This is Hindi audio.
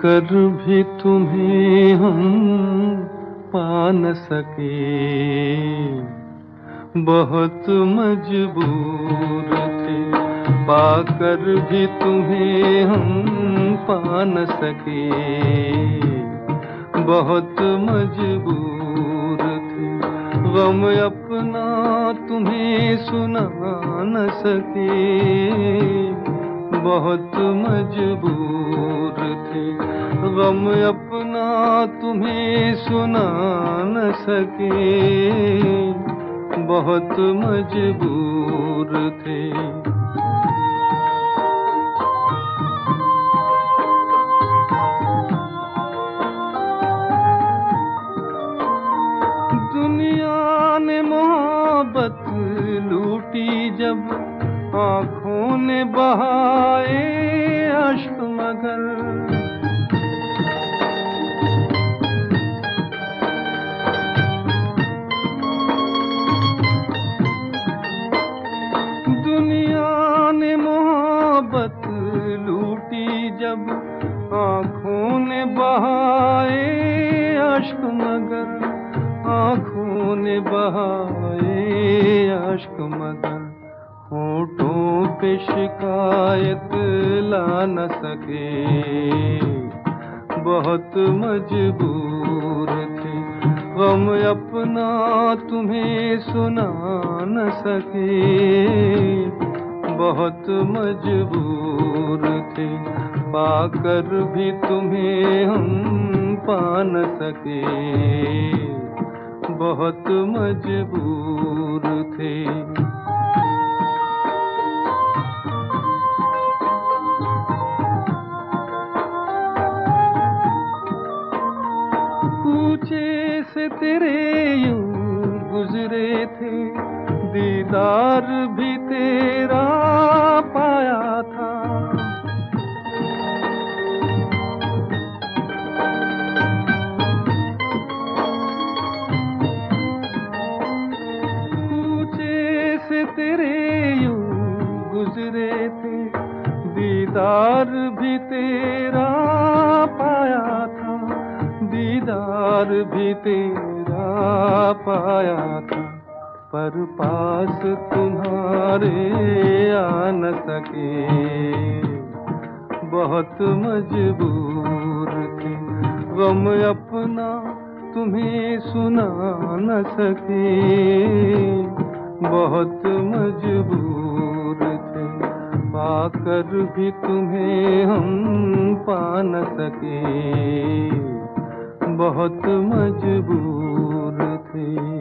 पाकर भी तुम्हें हम पा न सके, बहुत मजबूर थे। पाकर भी तुम्हें हम पा न सके, बहुत मजबूर थे। गम अपना तुम्हें सुना न सके, बहुत मजबूर थे। गम अपना तुम्हें सुना न सके, बहुत मजबूर थे। दुनिया ने मोहब्बत लूटी जब, आँखों ने बहाए अश्क मगर। दुनिया ने मोहब्बत लूटी जब, आँखों ने बहाए अश्क मगर। आँखों ने बहाए अश्क मगर, होठों पे शिकायत ला न सके, बहुत मजबूर थे। गम अपना तुम्हें सुना न सके, बहुत मजबूर थे। पाकर भी तुम्हें हम पा न सके, बहुत मजबूर थे। कूचे से तेरे यूं गुजरे थे, दीदार भी तेरा पाया था। कूचे से तेरे यूं गुजरे थे, दीदार भी तेरा पाया था। दीदार भी तेरा पाया था, पर पास तुम्हारे आ न सके, बहुत मजबूर थे। गम अपना तुम्हें सुना न सके, बहुत मजबूर थे। पाकर भी तुम्हें हम पा न सके, बहुत मजबूर थे।